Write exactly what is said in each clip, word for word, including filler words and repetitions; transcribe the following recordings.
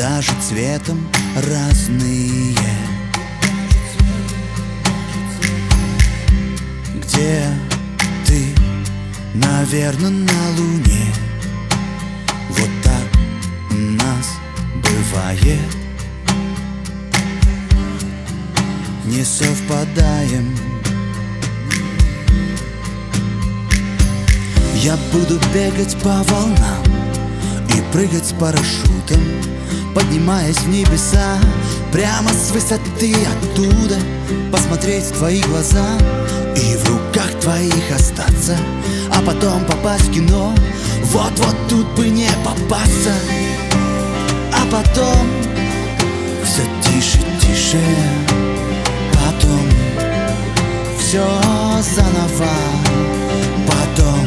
даже цветом разные. Где ты? Наверно, на Луне. Вот так у нас бывает. Не совпадаем. Я буду бегать по волнам и прыгать с парашютом, поднимаясь в небеса, прямо с высоты оттуда, посмотреть в твои глаза и в руках твоих остаться, а потом попасть в кино. Вот-вот тут бы не попасться. А потом все тише, тише. Потом все заново. Потом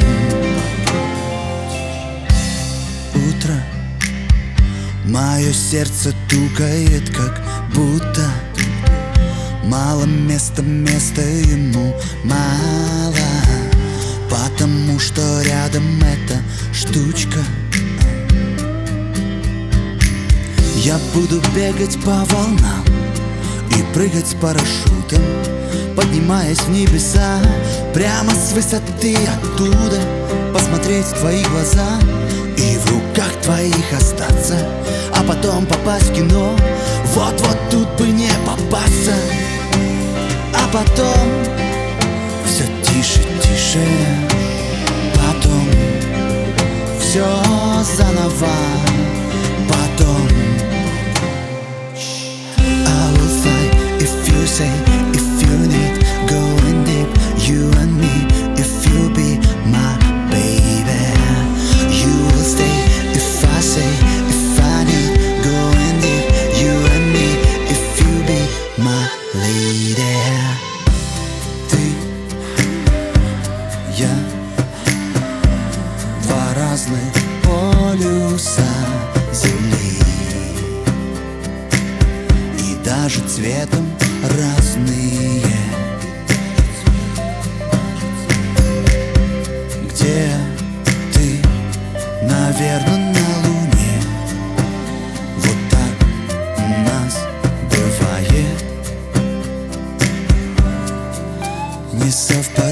утро. Мое сердце тукает, как будто мало места, места ему мало. Потому что рядом эта штучка. Я буду бегать по волнам и прыгать с парашютом, поднимаясь в небеса, прямо с высоты оттуда, посмотреть в твои глаза и в руках твоих остаться, а потом попасть в кино. Вот-вот тут бы не попасться. А потом все тише, тише. Потом все заново. Потом I will fly if you say, if you need, going deep, you and me, if you be my baby. You will stay if I say, if I need, going deep, you and me, if you be my lady. Ты, я, два разных полюса земли, и даже цветом разные. Где ты? Наверно, на Луне. Вот так у нас бывает. Не совпадает.